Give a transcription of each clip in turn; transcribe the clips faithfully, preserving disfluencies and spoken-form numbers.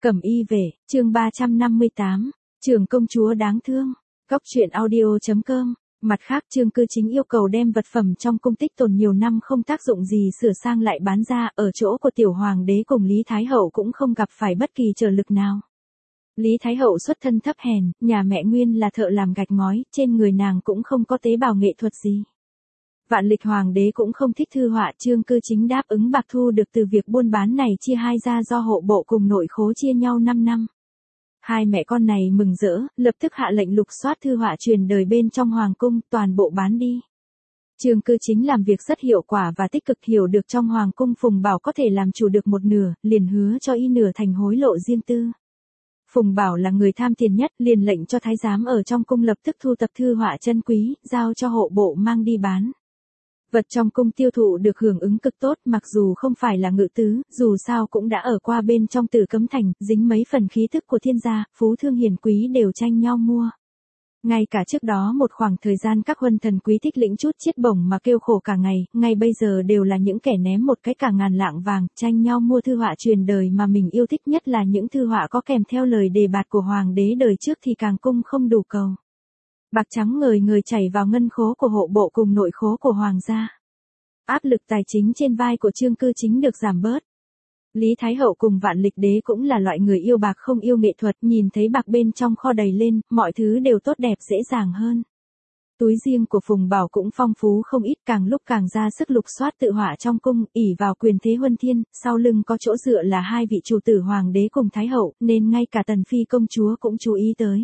Cẩm y về, chương ba trăm năm mươi tám, Trường công chúa đáng thương. Góc truyện audio.com. Mặt khác Trương Cư Chính yêu cầu đem vật phẩm trong cung tích tồn nhiều năm không tác dụng gì sửa sang lại bán ra, ở chỗ của tiểu hoàng đế cùng Lý Thái Hậu cũng không gặp phải bất kỳ trở lực nào. Lý Thái Hậu xuất thân thấp hèn, nhà mẹ nguyên là thợ làm gạch ngói, trên người nàng cũng không có tế bào nghệ thuật gì. Vạn lịch hoàng đế cũng không thích thư họa, Trương Cư Chính đáp ứng bạc thu được từ việc buôn bán này chia hai ra do hộ bộ cùng nội khố chia nhau năm năm. Hai mẹ con này mừng rỡ, lập tức hạ lệnh lục soát thư họa truyền đời bên trong hoàng cung, toàn bộ bán đi. Trương Cư Chính làm việc rất hiệu quả và tích cực, hiểu được trong hoàng cung Phùng Bảo có thể làm chủ được một nửa, liền hứa cho y nửa thành hối lộ riêng tư. Phùng Bảo là người tham tiền nhất, liền lệnh cho thái giám ở trong cung lập tức thu tập thư họa chân quý, giao cho hộ bộ mang đi bán. Vật trong cung tiêu thụ được hưởng ứng cực tốt, mặc dù không phải là ngự tứ, dù sao cũng đã ở qua bên trong Tử Cấm Thành, dính mấy phần khí thức của thiên gia, phú thương hiền quý đều tranh nhau mua. Ngay cả trước đó một khoảng thời gian các huân thần quý thích lĩnh chút chiết bổng mà kêu khổ cả ngày, ngay bây giờ đều là những kẻ ném một cái cả ngàn lạng vàng, tranh nhau mua thư họa truyền đời mà mình yêu thích, nhất là những thư họa có kèm theo lời đề bạt của hoàng đế đời trước thì càng cung không đủ cầu. Bạc trắng ngời ngời chảy vào ngân khố của hộ bộ cùng nội khố của hoàng gia. Áp lực tài chính trên vai của Trương Cư Chính được giảm bớt. Lý Thái Hậu cùng Vạn Lịch Đế cũng là loại người yêu bạc không yêu nghệ thuật, nhìn thấy bạc bên trong kho đầy lên, mọi thứ đều tốt đẹp dễ dàng hơn. Túi riêng của Phùng Bảo cũng phong phú không ít, càng lúc càng ra sức lục soát tự họa trong cung, ỷ vào quyền thế huân thiên, sau lưng có chỗ dựa là hai vị chủ tử hoàng đế cùng Thái Hậu, nên ngay cả Tần Phi công chúa cũng chú ý tới.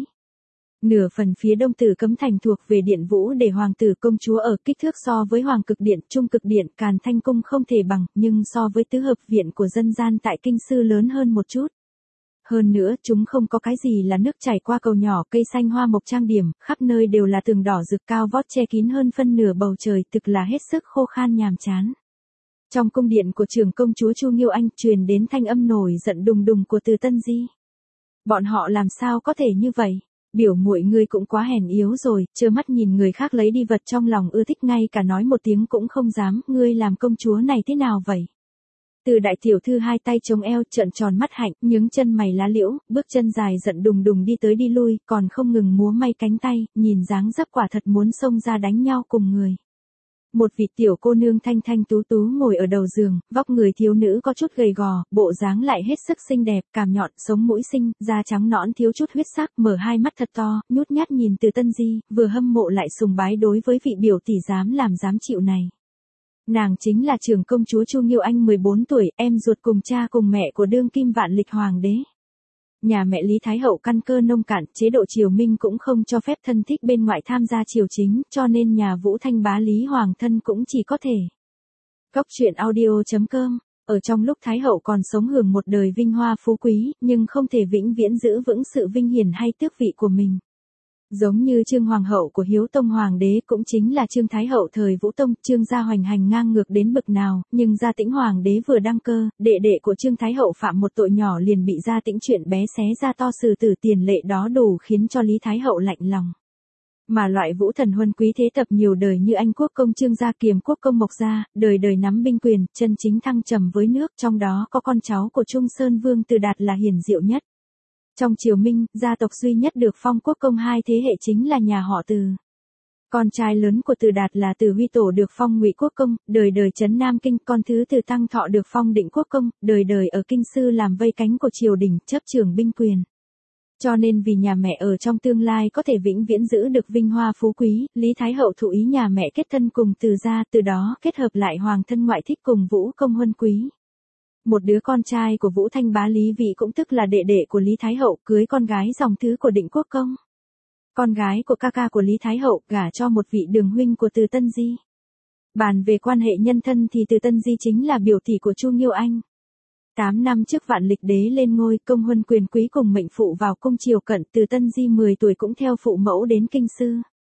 Nửa phần phía đông Tử Cấm Thành thuộc về Điện Vũ để hoàng tử công chúa ở, kích thước so với Hoàng Cực Điện, Trung Cực Điện, Càn Thanh Cung không thể bằng, nhưng so với tứ hợp viện của dân gian tại kinh sư lớn hơn một chút. Hơn nữa, chúng không có cái gì là nước chảy qua cầu nhỏ, cây xanh hoa mộc trang điểm, khắp nơi đều là tường đỏ rực cao vót che kín hơn phân nửa bầu trời, thực là hết sức khô khan nhàm chán. Trong cung điện của trưởng công chúa Chu Nghiêu Anh truyền đến thanh âm nổi giận đùng đùng của Từ Tân Di. Bọn họ làm sao có thể như vậy? Biểu muội ngươi cũng quá hèn yếu rồi, trơ mắt nhìn người khác lấy đi vật trong lòng ưa thích, ngay cả nói một tiếng cũng không dám, ngươi làm công chúa này thế nào vậy? Từ đại tiểu thư hai tay chống eo, trợn tròn mắt hạnh, nhướng chân mày lá liễu, bước chân dài giận đùng đùng đi tới đi lui, còn không ngừng múa may cánh tay, nhìn dáng dấp quả thật muốn xông ra đánh nhau cùng người. Một vị tiểu cô nương thanh thanh tú tú ngồi ở đầu giường, vóc người thiếu nữ có chút gầy gò, bộ dáng lại hết sức xinh đẹp, cằm nhọn, sống mũi xinh, da trắng nõn thiếu chút huyết sắc, mở hai mắt thật to, nhút nhát nhìn Từ Tân Di, vừa hâm mộ lại sùng bái đối với vị biểu tỷ dám làm dám chịu này. Nàng chính là trưởng công chúa Chu Nghiêu Anh mười bốn tuổi, em ruột cùng cha cùng mẹ của đương kim Vạn Lịch hoàng đế. Nhà mẹ Lý Thái Hậu căn cơ nông cạn, chế độ triều Minh cũng không cho phép thân thích bên ngoại tham gia triều chính, cho nên nhà Vũ Thanh bá Lý Hoàng thân cũng chỉ có thể. Góc truyện audio.com. Ở trong lúc Thái Hậu còn sống hưởng một đời vinh hoa phú quý, nhưng không thể vĩnh viễn giữ vững sự vinh hiển hay tước vị của mình. Giống như Trương Hoàng hậu của Hiếu Tông Hoàng đế cũng chính là Trương Thái Hậu thời Vũ Tông, Trương gia hoành hành ngang ngược đến bực nào, nhưng Gia Tĩnh Hoàng đế vừa đăng cơ, đệ đệ của Trương Thái Hậu phạm một tội nhỏ liền bị Gia Tĩnh chuyện bé xé ra to xử tử, tiền lệ đó đủ khiến cho Lý Thái Hậu lạnh lòng. Mà loại vũ thần huân quý thế tập nhiều đời như Anh Quốc công Trương gia, Kiềm Quốc công Mộc gia, đời đời nắm binh quyền, chân chính thăng trầm với nước, trong đó có con cháu của Trung Sơn Vương Từ Đạt là hiển diệu nhất. Trong triều Minh, gia tộc duy nhất được phong quốc công hai thế hệ chính là nhà họ Từ. Con trai lớn của Từ Đạt là Từ Huy Tổ được phong Ngụy quốc công, đời đời trấn Nam Kinh, con thứ Từ Tăng Thọ được phong Định quốc công, đời đời ở kinh sư làm vây cánh của triều đình, chấp trưởng binh quyền. Cho nên vì nhà mẹ ở trong tương lai có thể vĩnh viễn giữ được vinh hoa phú quý, Lý Thái Hậu thụ ý nhà mẹ kết thân cùng Từ gia, từ đó kết hợp lại hoàng thân ngoại thích cùng Vũ công huân quý. Một đứa con trai của Vũ Thanh bá Lý Vị cũng tức là đệ đệ của Lý Thái Hậu cưới con gái dòng thứ của Định quốc công. Con gái của ca ca của Lý Thái Hậu gả cho một vị đường huynh của Từ Tân Di. Bàn về quan hệ nhân thân thì Từ Tân Di chính là biểu tỷ của Chu Nghiêu Anh. Tám năm trước Vạn Lịch đế lên ngôi, công huân quyền quý cùng mệnh phụ vào cung triều cận, Từ Tân Di mười tuổi cũng theo phụ mẫu đến kinh sư.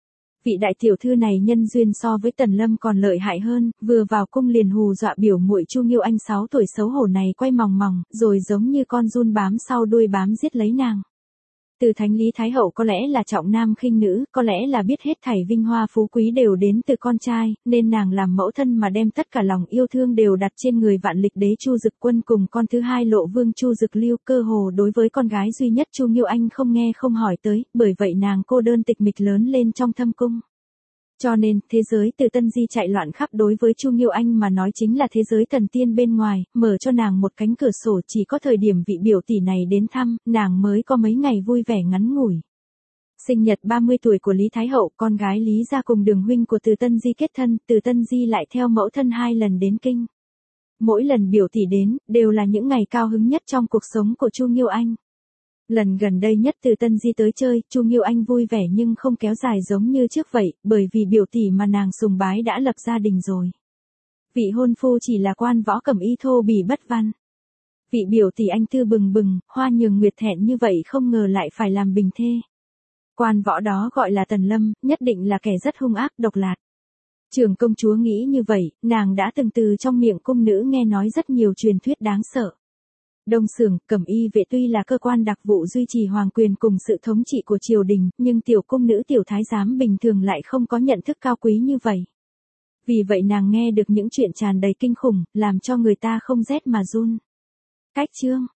Vị đại tiểu thư này nhân duyên so với Tần Lâm còn lợi hại hơn, vừa vào cung liền hù dọa biểu muội Chu Nghiêu Anh sáu tuổi xấu hổ này quay mòng mòng, rồi giống như con giun bám sau đuôi bám giết lấy nàng. Từ thánh Lý Thái Hậu có lẽ là trọng nam khinh nữ, có lẽ là biết hết thảy vinh hoa phú quý đều đến từ con trai, nên nàng làm mẫu thân mà đem tất cả lòng yêu thương đều đặt trên người vạn lịch đế Chu Dực Quân cùng con thứ hai Lộ Vương Chu Dực Lưu, cơ hồ đối với con gái duy nhất Chu Nghiêu Anh không nghe không hỏi tới, bởi vậy nàng cô đơn tịch mịch lớn lên trong thâm cung. Cho nên, thế giới từ Tân Di chạy loạn khắp đối với Chu Nghiêu Anh mà nói chính là thế giới thần tiên bên ngoài, mở cho nàng một cánh cửa sổ, chỉ có thời điểm vị biểu tỷ này đến thăm, nàng mới có mấy ngày vui vẻ ngắn ngủi. Sinh nhật ba mươi tuổi của Lý Thái Hậu, con gái Lý gia cùng đường huynh của Từ Tân Di kết thân, Từ Tân Di lại theo mẫu thân hai lần đến kinh. Mỗi lần biểu tỷ đến, đều là những ngày cao hứng nhất trong cuộc sống của Chu Nghiêu Anh. Lần gần đây nhất Từ Tân Di tới chơi, Chu Nghiêu Anh vui vẻ nhưng không kéo dài giống như trước vậy, bởi vì biểu tỷ mà nàng sùng bái đã lập gia đình rồi. Vị hôn phu chỉ là quan võ cẩm y thô bỉ bất văn. Vị biểu tỷ anh tư bừng bừng, hoa nhường nguyệt thẹn như vậy không ngờ lại phải làm bình thê. Quan võ đó gọi là Tần Lâm, nhất định là kẻ rất hung ác độc lạt. Trưởng công chúa nghĩ như vậy, nàng đã từng từ trong miệng cung nữ nghe nói rất nhiều truyền thuyết đáng sợ. Đông Xưởng, Cẩm Y vệ tuy là cơ quan đặc vụ duy trì hoàng quyền cùng sự thống trị của triều đình, nhưng tiểu cung nữ tiểu thái giám bình thường lại không có nhận thức cao quý như vậy. Vì vậy nàng nghe được những chuyện tràn đầy kinh khủng, làm cho người ta không rét mà run. Cách chương